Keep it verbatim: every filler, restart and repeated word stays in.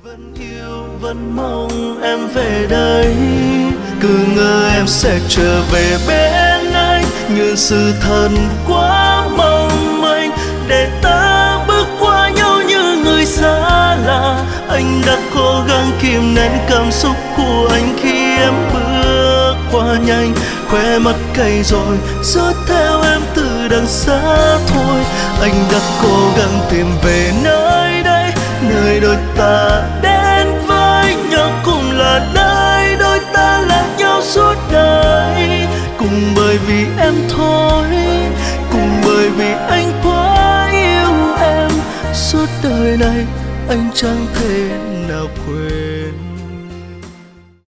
Vẫn yêu vẫn mong em về đây, cứ ngỡ em sẽ trở về bên anh, nhưng sự thật quá mong manh để ta bước qua nhau như người xa lạ. Anh đã cố gắng kìm nén cảm xúc của anh khi em bước qua nhanh, khóe mắt cay rồi dõi theo em từ đằng xa thôi. Anh đã cố gắng tìm về nơi đây, nơi đôi ta đến với nhau, cùng là nơi đôi ta là nhau suốt đời. Cùng bởi vì em thôi, cùng bởi vì anh quá yêu em, suốt đời này anh chẳng thể nào quên.